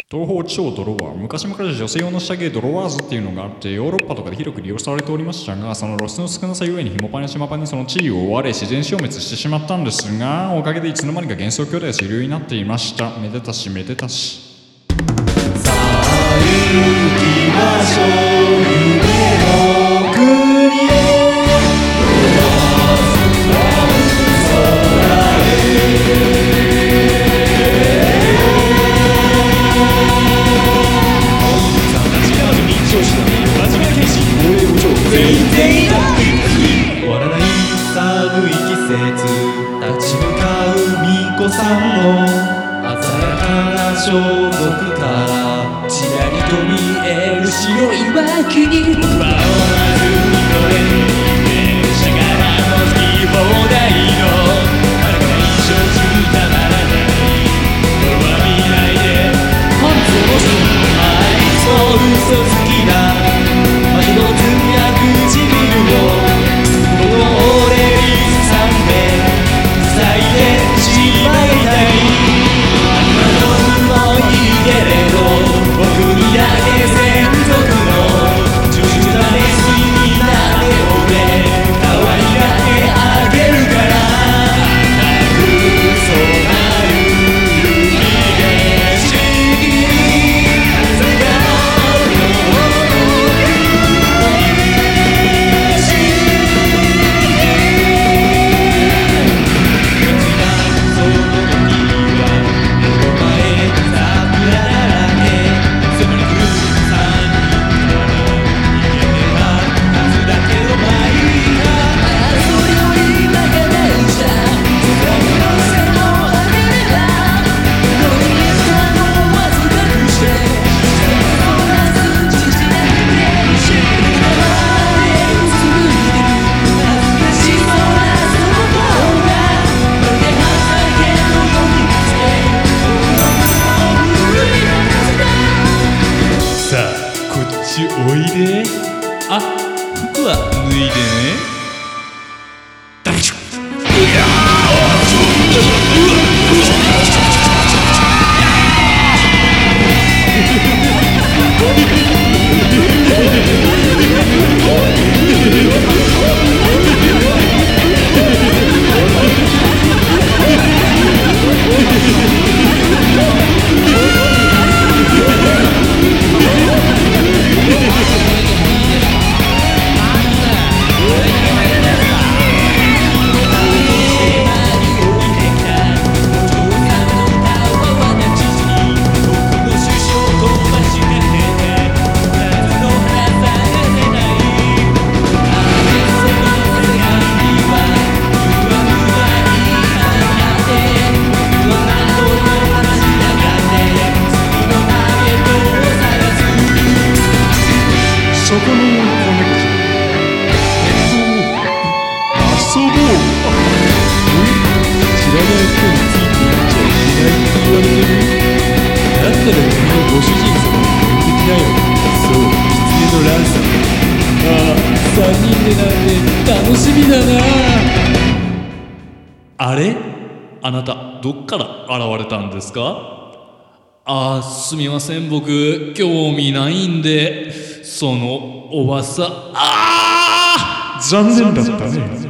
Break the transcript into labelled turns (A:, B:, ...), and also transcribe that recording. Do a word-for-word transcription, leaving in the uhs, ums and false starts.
A: 東方地方ドロワー、昔々女性用の下着ドロワーズっていうのがあってヨーロッパとかで広く利用されておりましたが、その露出の少なさゆえにひもパンやしまパンにその地位を追われ自然消滅してしまったんですが、おかげでいつの間にか幻想兄弟は主流になっていました。めでたしめでたし。
B: さあ行きましょう夢の国へ。終わらない寒い季節、立ち向かう巫女さんの鮮やかな装束からちらりと見える白い枠に僕は思わずにこれに電車からの好き放題のあれから一生中たまらないこれは未来で本当のあいつも嘘つきだまたのつや唇をこの俺に挟んで塞いでしまいたい。今のもいいけれど僕にだけ専属の中途なネスになれ俺可愛がってあげるからくそなるリレーシおいで。あ、服は脱いでね。大丈夫。そこの子猫ちゃん、遊ぼう。知らない人についていっちゃいけないって言われてる。だったら君のご主人様に連れてきなよ。そう、狐のランさんだ。ああ、三人でなんて楽しみだな。あれ、あなたどっから現れたんですか？あー、すみません、僕興味ないんで。そのおばさん、あ
A: 残念だったね。